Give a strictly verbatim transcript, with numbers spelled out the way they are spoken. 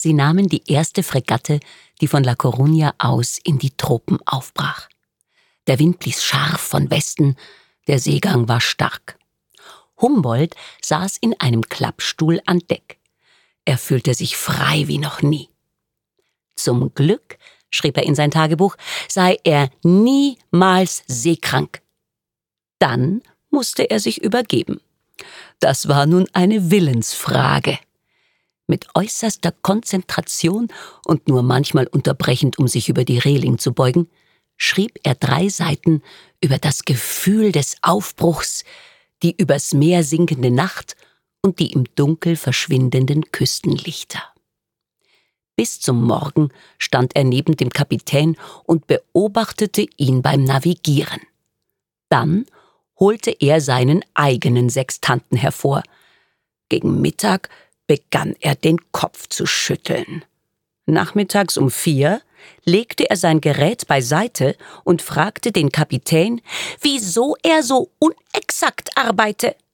Sie nahmen die erste Fregatte, die von La Coruña aus in die Tropen aufbrach. Der Wind blies scharf von Westen, der Seegang war stark. Humboldt saß in einem Klappstuhl an Deck. Er fühlte sich frei wie noch nie. Zum Glück, schrieb er in sein Tagebuch, sei er niemals seekrank. Dann musste er sich übergeben. Das war nun eine Willensfrage. Mit äußerster Konzentration und nur manchmal unterbrechend, um sich über die Reling zu beugen, schrieb er drei Seiten über das Gefühl des Aufbruchs, die übers Meer sinkende Nacht und die im Dunkel verschwindenden Küstenlichter. Bis zum Morgen stand er neben dem Kapitän und beobachtete ihn beim Navigieren. Dann holte er seinen eigenen Sextanten hervor. Gegen Mittag begann er den Kopf zu schütteln. Nachmittags um vier legte er sein Gerät beiseite und fragte den Kapitän, wieso er so unexakt arbeite.